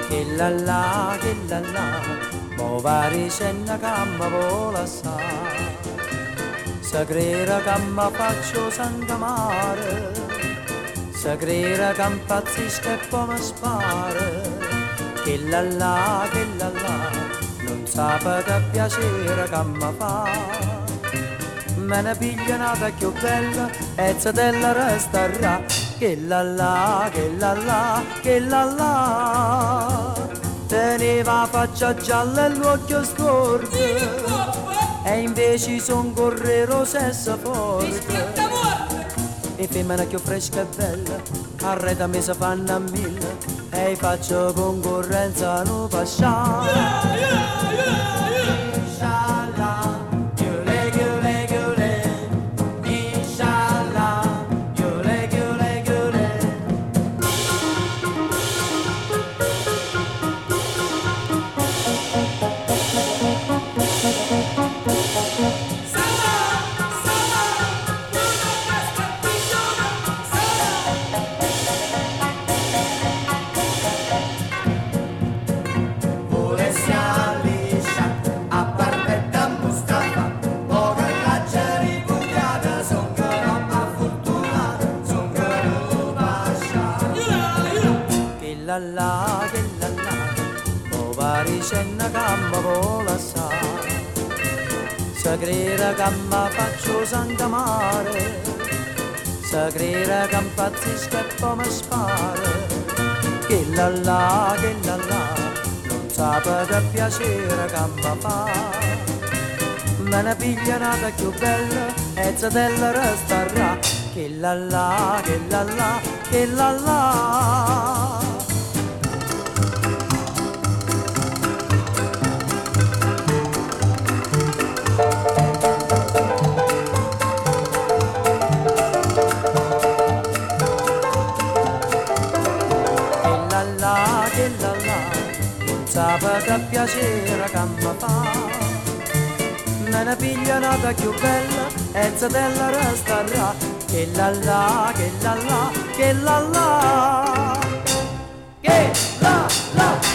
che la la, mo vari senna camma vola sa. Se crede che mi faccio sangamare, se crede che impazzisco e poi mi spara. Che la la, non sape che piacere che mi fa. Me ne piglia nata più bella e se della resterà. Che la la, che la la. Teneva faccia gialla e l'occhio storto e invece son correro sessa forte. E femmina più fresca e bella, arreda me se fanno a mille e faccio concorrenza non pasciare. La la, mo vari senna camma vola sa. Se crede che mi faccio sangamare, se crede che impazzisco e poi mi spara. Che la la, non sape che piacere che mi fa. Me ne piglia nata più bella e se della resterà. Che la la, che la la. Che la la, non sape che piacere che mi fa. Me ne piglia nata più bella e se della resterà. Che la la, che la la, che la la, che la la.